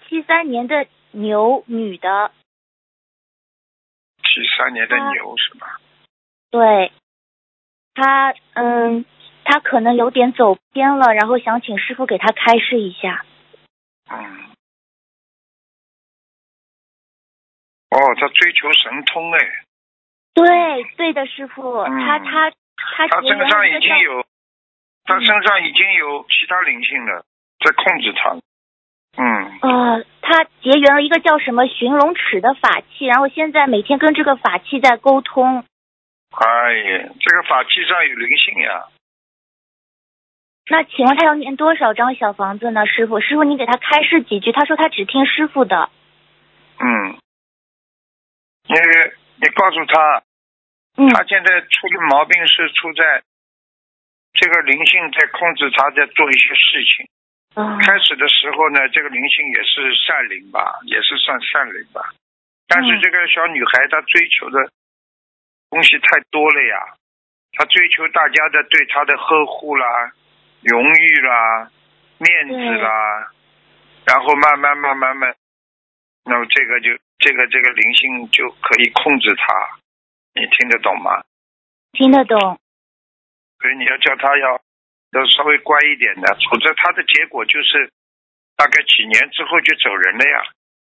73年的牛，女的。 73年的牛是吧？ 对，她她可能有点走偏了，然后想请师傅给她开示一下。 他追求神通哎。 对的，师傅，他身上已经有，他身上已经有其他灵性了，在控制他。 他结缘了一个叫什么寻龙尺的法器，然后现在每天跟这个法器在沟通。 哎呀，这个法器上有灵性呀。 那请问他要念多少张小房子呢？师傅，你给他开示几句，他说他只听师傅的。 你告诉他，他现在出的毛病是出在这个灵性在控制他，在做一些事情。开始的时候呢，这个灵性也是善灵吧，也是算善灵吧。但是这个小女孩她追求的东西太多了呀，她追求大家的对她的呵护啦、荣誉啦、面子啦，然后慢慢，那么这个灵性就可以控制她，你听得懂吗？ 听得懂。 所以你要叫她要稍微乖一点的，否则她的结果就是大概几年之后就走人了呀。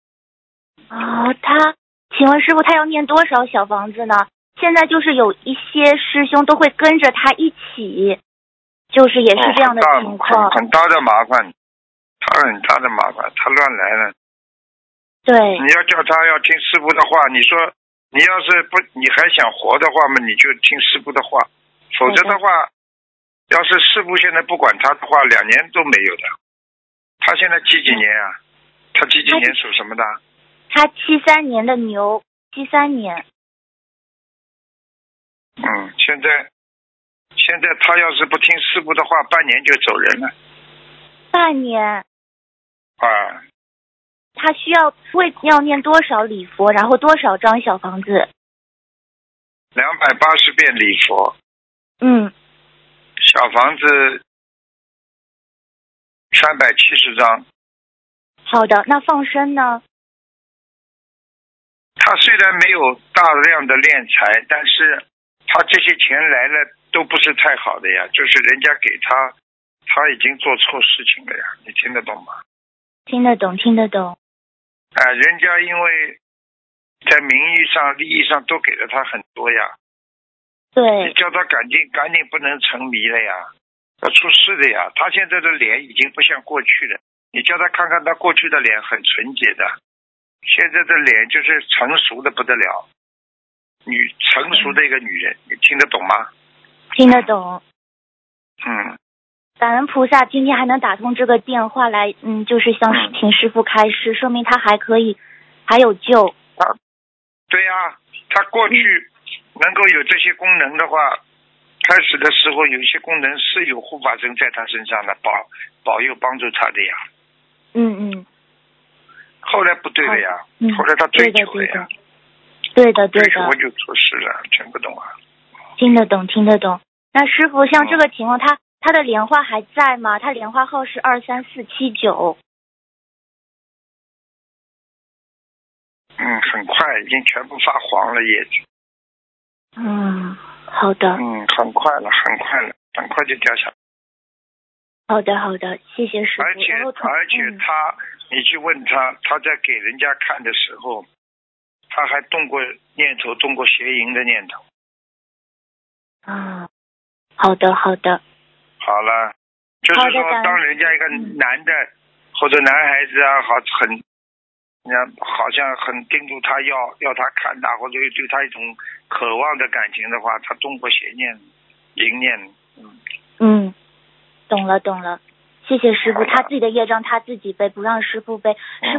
请问师傅，他要念多少小房子呢？现在就是有一些师兄都会跟着他一起，就是也是这样的情况。 很大的麻烦，他很大的麻烦，他乱来了。 对。 你要叫他要听师父的话，你说你要是不你还想活的话嘛，你就听师父的话，否则的话，要是师父现在不管他的话，2年都没有的。他现在几年啊？他几年属什么的？ 他73年的牛，73年。 现在他要是不听师父的话，半年就走人了。 半年。他需要念多少礼佛，然后多少张小房子 ？280遍礼佛。小房子370张。 好的，那放生呢？ 他虽然没有大量的敛财，但是他这些钱来了都不是太好的呀，就是人家给他，他已经做错事情了呀，你听得懂吗？ 听得懂。 人家因为在名誉上、利益上都给了他很多呀。 对。 你叫他赶紧不能沉迷了呀，要出事的呀。他现在的脸已经不像过去了，你叫他看看他过去的脸很纯洁的，现在的脸就是成熟的不得了，成熟的一个女人，你听得懂吗？ 听得懂。感恩菩萨，今天还能打通这个电话来，就是向请师父开示，说明他还可以，还有救。 对呀，他过去能够有这些功能的话，开始的时候有一些功能是有护法神在他身上的，保佑帮助他的呀。后来不对了呀，后来他追求了呀。 对的。 追求就出事了，听不懂啊？ 听得懂。那师父，像这个情况，他的莲花还在吗？他莲花号是23479。 很快已经全部发黄了叶子。 好的。 很快了，很快就掉下来。 好的，谢谢师父。 而且你去问他，他在给人家看的时候，他还动过邪淫的念头。 好的。好了，就是说，当人家一个男的或者男孩子啊，好像很盯住他要他看他，或者对他一种渴望的感情的话，他动过邪念、淫念。 懂了，谢谢师父，他自己的业障他自己背，不让师父背。